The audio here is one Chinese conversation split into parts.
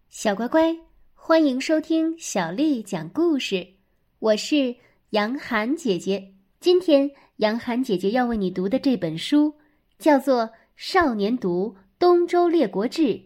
小乖乖，欢迎收听小丽讲故事，我是杨涵姐姐。今天杨涵姐姐要为你读的这本书叫做《少年读东周列国志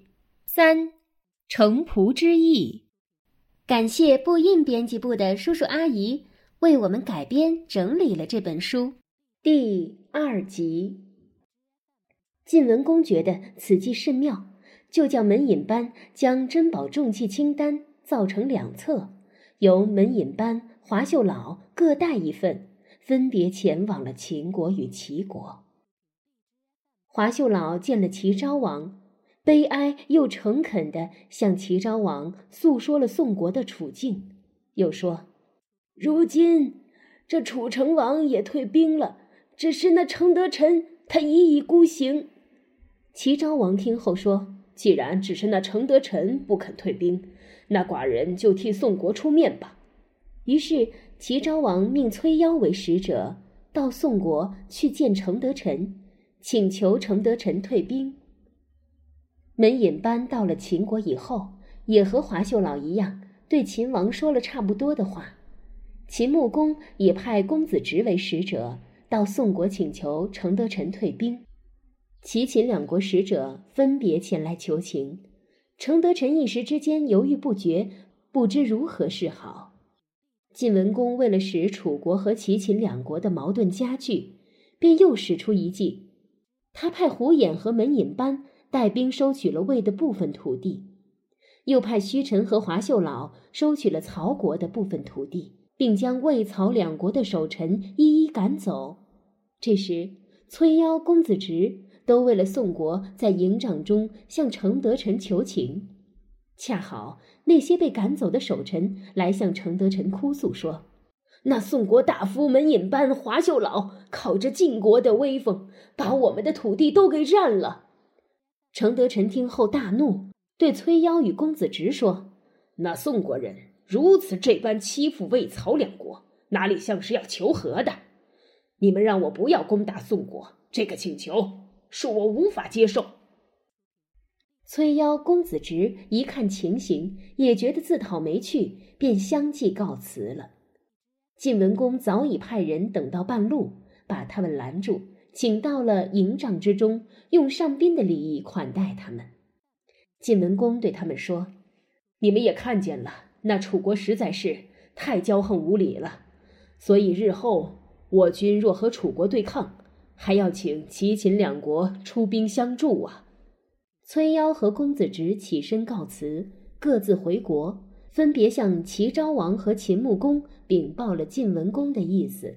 3城仆之役》，感谢布印编辑部的叔叔阿姨为我们改编整理了这本书。第2集，晋文公觉得此计甚妙，就叫门尹班将珍宝重器清单造成2册，由门尹班、华秀老各带一份，分别前往了秦国与齐国。华秀老见了齐昭王，悲哀又诚恳地向齐昭王诉说了宋国的处境，又说：如今这楚成王也退兵了，只是那程德臣他一意孤行。齐昭王听后说：既然只是那程德臣不肯退兵，那寡人就替宋国出面吧。于是齐昭王命崔夭为使者，到宋国去见程德臣，请求程德臣退兵。门尹班到了秦国以后，也和华秀老一样，对秦王说了差不多的话。秦穆公也派公子直为使者，到宋国请求程德臣退兵。齐秦2国使者分别前来求情，程德臣一时之间犹豫不决，不知如何是好。晋文公为了使楚国和齐秦2国的矛盾加剧，便又使出一计，他派胡偃和门尹班带兵收取了魏的部分土地，又派胥臣和华秀老收取了曹国的部分土地，并将魏曹2国的守臣一一赶走。这时崔夭、公子直都为了宋国在营帐中向程德臣求情，恰好那些被赶走的守臣来向程德臣哭诉说，那宋国大夫门尹班、华秀老靠着晋国的威风，把我们的土地都给占了。程德臣听后大怒，对崔夭与公子直说，那宋国人如此这般欺负魏曹2国，哪里像是要求和的？你们让我不要攻打宋国，这个请求恕我无法接受。崔夭、公子直一看情形，也觉得自讨没趣，便相继告辞了。晋文公早已派人等到半路，把他们拦住，请到了营帐之中，用上宾的礼仪款待他们。晋文公对他们说，你们也看见了，那楚国实在是太骄横无礼了，所以日后我军若和楚国对抗，还要请齐秦2国出兵相助啊。崔夭和公子直起身告辞，各自回国，分别向齐昭王和秦穆公禀报了晋文公的意思。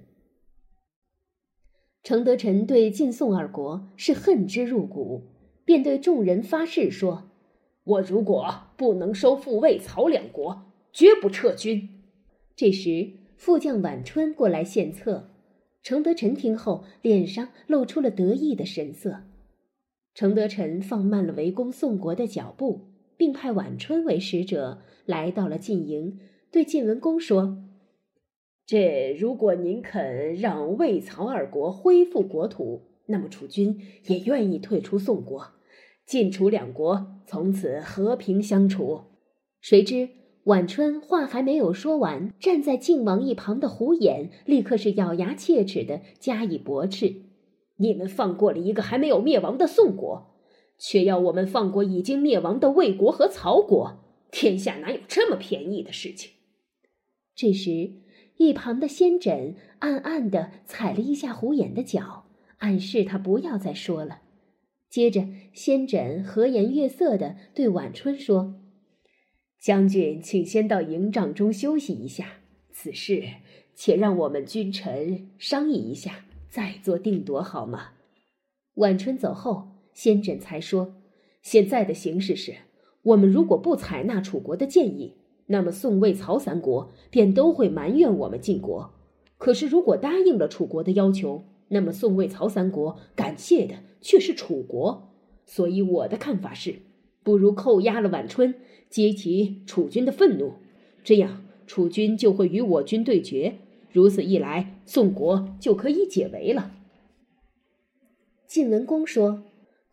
程德臣对晋宋2国是恨之入骨，便对众人发誓说，我如果不能收复魏曹2国，绝不撤军。这时副将宛春过来献策，程德臣听后脸上露出了得意的神色。程德臣放慢了围攻宋国的脚步，并派宛春为使者来到了晋营，对晋文公说，这如果您肯让魏曹2国恢复国土，那么楚军也愿意退出宋国，晋楚2国从此和平相处。谁知宛春话还没有说完，站在晋王一旁的胡偃立刻是咬牙切齿地加以驳斥，你们放过了一个还没有灭亡的宋国，却要我们放过已经灭亡的魏国和曹国，天下哪有这么便宜的事情？这时一旁的先轸暗暗地踩了一下胡偃的脚，暗示他不要再说了。接着先轸和颜悦色地对宛春说，将军请先到营帐中休息一下，此事且让我们君臣商议一下，再做定夺好吗？宛春走后，先轸才说，现在的形势是，我们如果不采纳楚国的建议，那么宋魏曹3国便都会埋怨我们晋国，可是如果答应了楚国的要求，那么宋魏曹3国感谢的却是楚国。所以我的看法是，不如扣押了宛春，激起楚军的愤怒，这样楚军就会与我军对决，如此一来，宋国就可以解围了。晋文公说，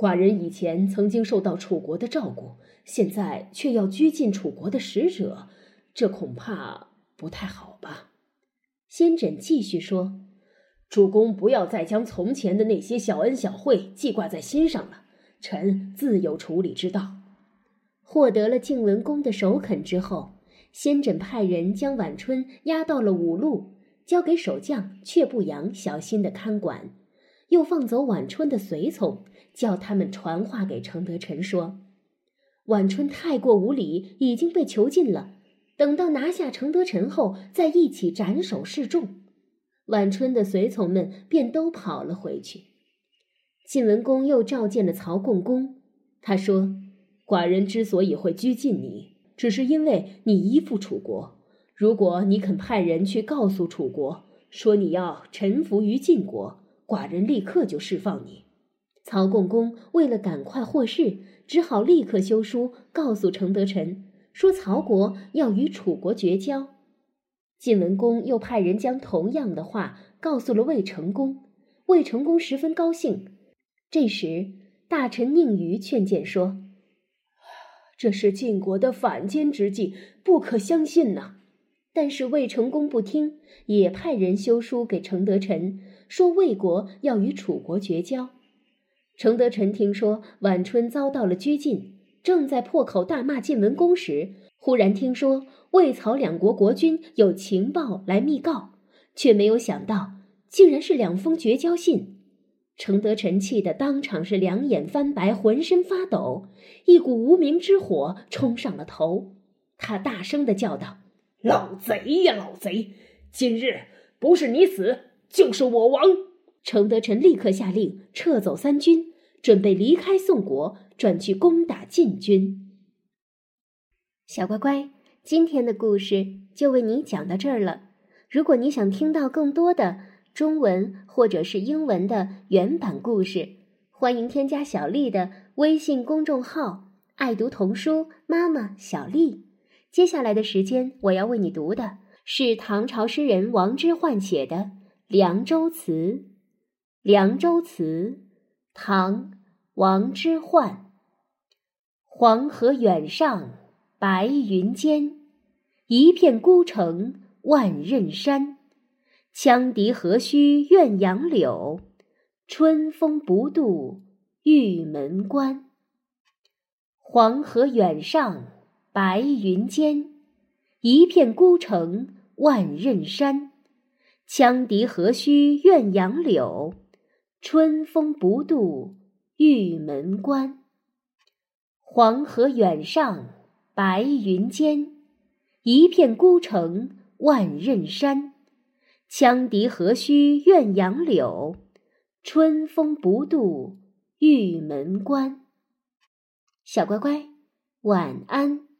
寡人以前曾经受到楚国的照顾，现在却要拘禁楚国的使者，这恐怕不太好吧？” 先轸继续说：“ 主公不要再将从前的那些小恩小惠记挂在心上了，臣自有处理之道。” 获得了晋文公的首肯之后，先轸派人将晚春押到了五路，交给守将却不扬小心地看管，又放走晚春的随从，叫他们传话给程德臣说：“晚春太过无礼，已经被囚禁了，等到拿下程德臣后，再一起斩首示众。”晚春的随从们便都跑了回去。晋文公又召见了曹共公，他说：“ 寡人之所以会拘禁你，只是因为你依附楚国。如果你肯派人去告诉楚国，说你要臣服于晋国，寡人立刻就释放你。” 曹共公为了赶快获释，只好立刻修书告诉程德臣，说曹国要与楚国绝交。晋文公又派人将同样的话告诉了魏成公，魏成公十分高兴。这时大臣宁于劝谏说：“ 这是晋国的反间之计，不可相信呐。” 但是魏成公不听，也派人修书给程德臣，说魏国要与楚国绝交。程德臣听说晚春遭到了拘禁，正在破口大骂晋文公时，忽然听说魏曹两国国君有情报来密告，却没有想到竟然是2封绝交信。程德臣气得当场是两眼翻白，浑身发抖，一股无名之火冲上了头。他大声地叫道：“ 老贼呀，老贼！今日不是你死，就是我亡！” 程德臣立刻下令撤走3军，准备离开宋国，转去攻打晋军。小乖乖，今天的故事就为你讲到这儿了。如果你想听到更多的中文或者是英文的原版故事，欢迎添加小丽的微信公众号“爱读童书妈妈小丽”。接下来的时间，我要为你读的是唐朝诗人王之涣写的《凉州词》。《凉州词》，唐·王之涣。黄河远上白云间，一片孤城万仞山。羌笛何须怨杨柳，春风不度玉门关。黄河远上白云间，一片孤城万仞山。羌笛何须怨杨柳，春风不度玉门关。黄河远上白云间，一片孤城万仞山。羌笛何须怨杨柳，春风不度玉门关。小乖乖，晚安。